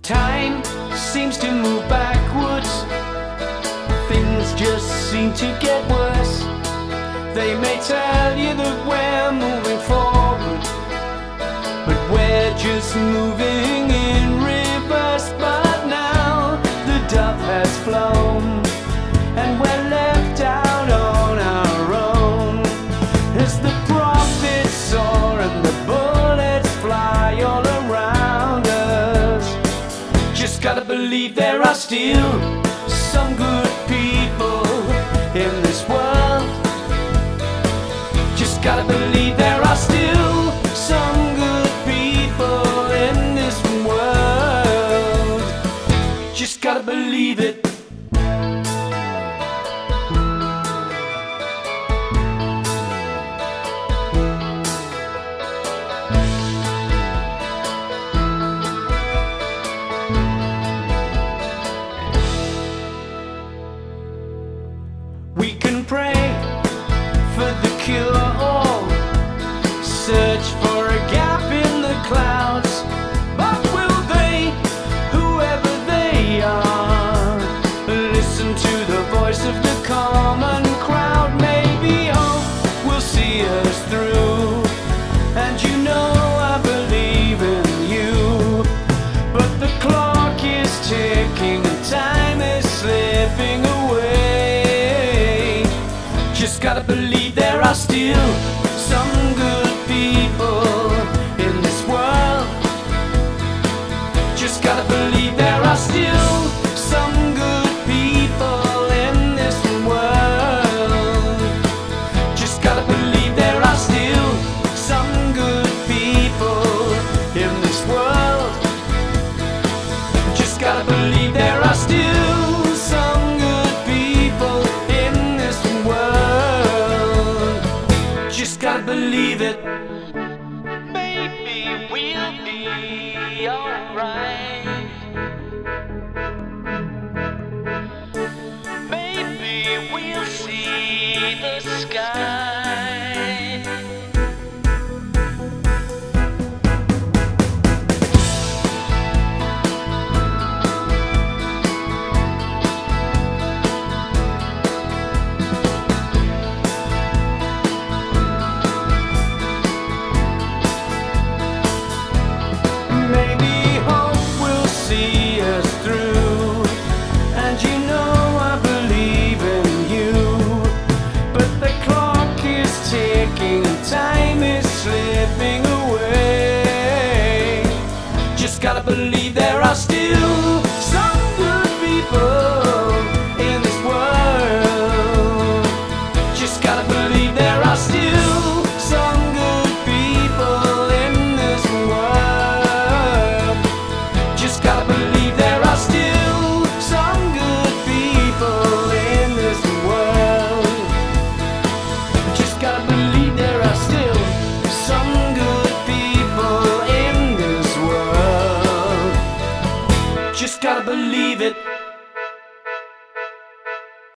Time seems to move backwards. Things just seem to get worse. They may tell you that we're moving forward, but we're just moving in reverse. But now the dove has flown, and we're left out on our own, as the prophets soar and the bullets fly all around us. Just gotta believe there are still some good people in this world. Just gotta believe there are still some good people in this world. Just gotta believe it. We can pray for the cure-all, search for a gap in the clouds, but will they, whoever they are, listen to the voice of the common crowd? Maybe hope will see us through, and you know I believe in you. But the clock is ticking and time is slipping away. Just gotta believe there are still some good people in this world. Just gotta believe there are still some good people in this world. Just gotta believe there are still some good people in this world. Just gotta believe there are still some good people in this world. Just gotta believe it. Maybe we'll be alright. Maybe we'll see the sky. Maybe hope will see us through, and you know I believe in you. But the clock is ticking and time is slipping away. Just gotta believe there are still some good people in this world. Just gotta believe there are still some good people in this world. Just gotta believe there are still some good people in this world. Just gotta believe there are still some good people in this world. Just gotta believe it.